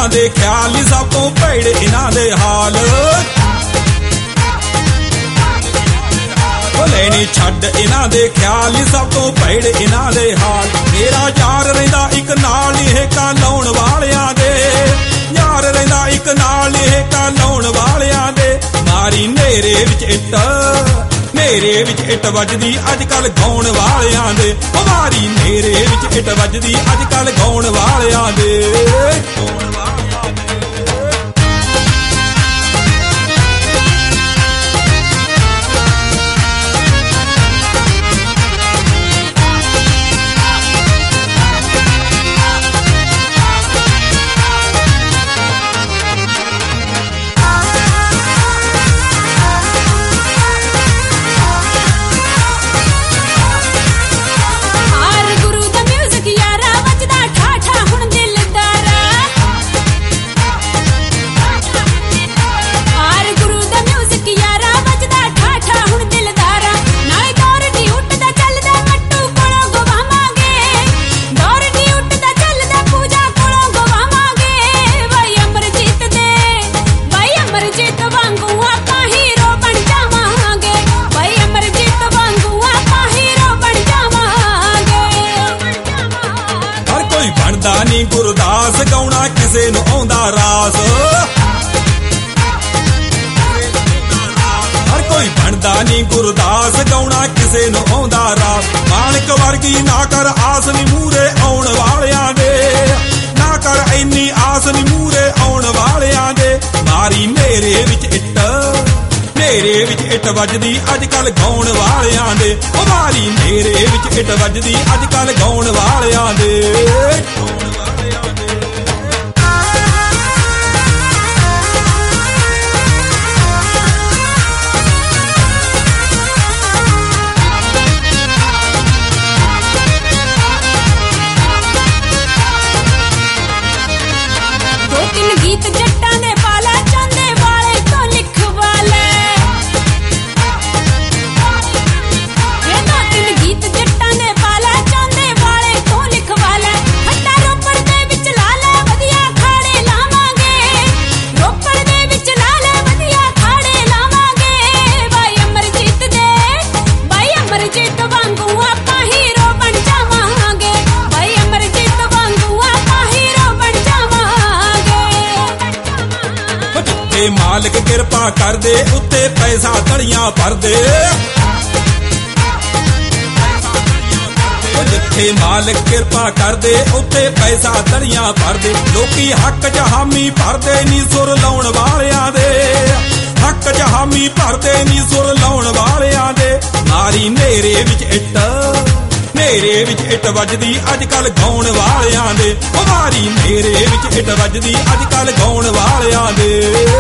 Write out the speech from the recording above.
इन्हां दे ख्याल नी सब तो भैड़े इन्हां दे हाल लेनी छड्ड इन्हां दे ख्याल नी सब तो भैड़े इन्हां दे हाल मेरा यार रहिंदा इक नाल नी हेका लाउण वालियां दे यार रहिंदा इक नाल नी हेका लाउण वालियां दे मारी नेरे विच इट वजदी अजकल गाउण वालियां दे मारी नेरे विच इट वजदी अजकल गाउण वालियां दे नी गुरदास गाउणा किसे नूं आउंदा रास हर कोई बनदा नी गुरदास गाउणा किसे नूं आउंदा रास माणक वर्गी ना कर आस नी मूरे आउण वालियां दे ना कर इन्नी आस नी मूरे आउण वालियां दे मारी नेरे विच इट वजदी अजकल गाउण वालियां दे मारी नेरे विच इट वजदी अजकल गाउण वालियां दे मालिक किरपा कर दे उत्ते पैसा तड़ियां भर दे जिथे मालिक किरपा कर दे उत्ते पैसा तड़ियां भर दे लोकी हक च हामी भरदे नी सुर लाउण वालियां दे हक च हामी भरदे नी सुर लाउण वालियां दे मारी नेरे विच इट वजदी अजकल गाउण वालियां दे मारी नेरे विच इट वजदी अजकल गाउण वालियां दे